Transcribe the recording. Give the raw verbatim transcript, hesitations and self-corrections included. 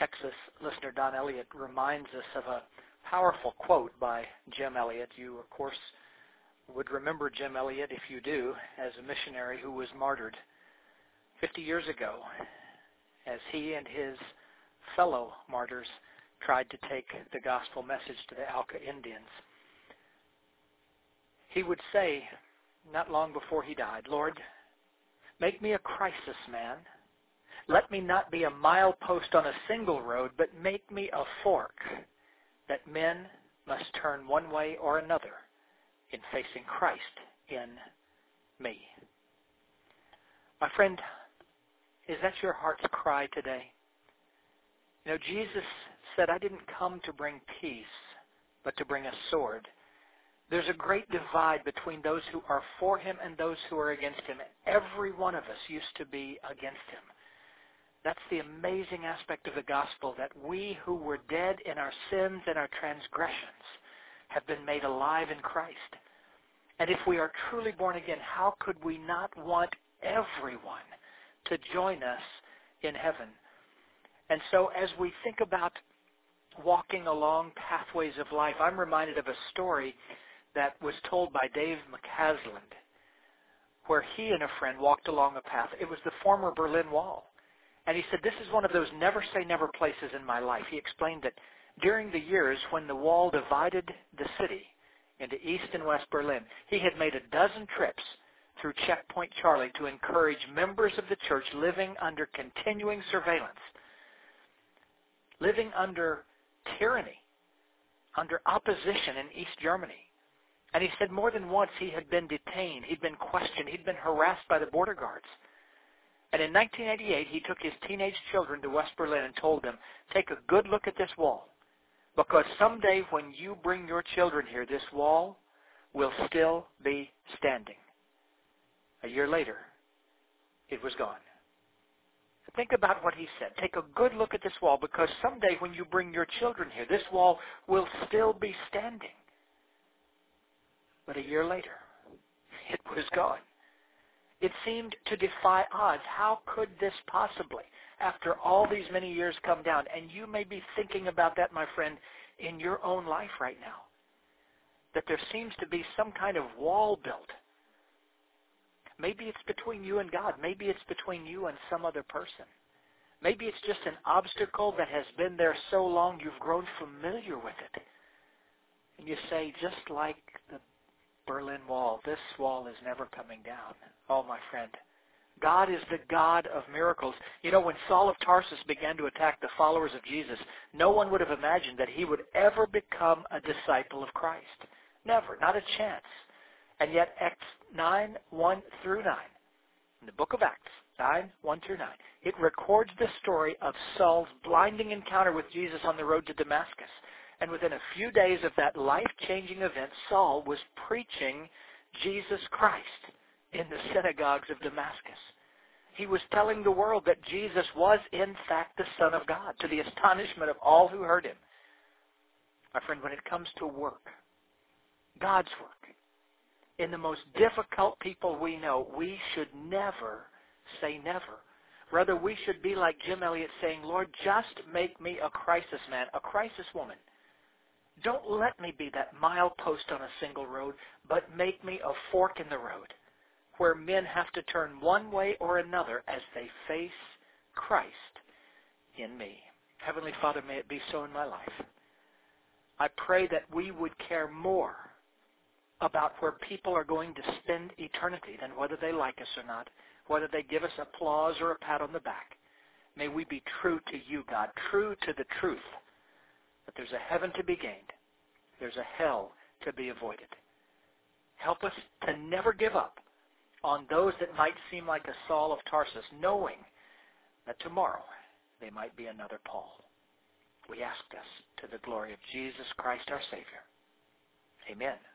Texas listener Don Elliott reminds us of a powerful quote by Jim Elliot. You, of course, would remember Jim Elliot, if you do, as a missionary who was martyred fifty years ago as he and his fellow martyrs tried to take the gospel message to the Auca Indians. He would say, not long before he died, "Lord, make me a crisis man. Let me not be a milepost on a single road, but make me a fork that men must turn one way or another in facing Christ in me." My friend, is that your heart's cry today? You know, Jesus said, "I didn't come to bring peace, but to bring a sword." There's a great divide between those who are for him and those who are against him. Every one of us used to be against him. That's the amazing aspect of the gospel, that we who were dead in our sins and our transgressions have been made alive in Christ. And if we are truly born again, how could we not want everyone to join us in heaven? And so as we think about walking along pathways of life, I'm reminded of a story that was told by Dave McCasland, where he and a friend walked along a path. It was the former Berlin Wall. And he said, "This is one of those never say never places in my life." He explained that during the years when the wall divided the city into East and West Berlin, he had made a dozen trips through Checkpoint Charlie to encourage members of the church living under continuing surveillance, living under tyranny, under opposition in East Germany. And he said more than once he had been detained, he'd been questioned, he'd been harassed by the border guards. And in nineteen eighty-eight, he took his teenage children to West Berlin and told them, "Take a good look at this wall, because someday when you bring your children here, this wall will still be standing." A year later, it was gone. Think about what he said. Take a good look at this wall, because someday when you bring your children here, this wall will still be standing. But a year later, it was gone. It seemed to defy odds. How could this possibly, after all these many years, come down? And you may be thinking about that, my friend, in your own life right now. That there seems to be some kind of wall built. Maybe it's between you and God. Maybe it's between you and some other person. Maybe it's just an obstacle that has been there so long you've grown familiar with it. And you say, just like the Berlin Wall, this wall is never coming down. Oh, my friend, God is the God of miracles. You know, when Saul of Tarsus began to attack the followers of Jesus, no one would have imagined that he would ever become a disciple of Christ. Never, not a chance. And yet Acts nine, one through nine, in the book of Acts, nine, one through nine, it records the story of Saul's blinding encounter with Jesus on the road to Damascus. And within a few days of that life-changing event, Saul was preaching Jesus Christ in the synagogues of Damascus. He was telling the world that Jesus was, in fact, the Son of God, to the astonishment of all who heard him. My friend, when it comes to work, God's work, in the most difficult people we know, we should never say never. Rather, we should be like Jim Elliot saying, "Lord, just make me a crisis man, a crisis woman. Don't let me be that milepost on a single road, but make me a fork in the road where men have to turn one way or another as they face Christ in me." Heavenly Father, may it be so in my life. I pray that we would care more about where people are going to spend eternity than whether they like us or not, whether they give us applause or a pat on the back. May we be true to you, God, true to the truth that there's a heaven to be gained, there's a hell to be avoided. Help us to never give up on those that might seem like a Saul of Tarsus, knowing that tomorrow they might be another Paul. We ask this to the glory of Jesus Christ our Savior. Amen.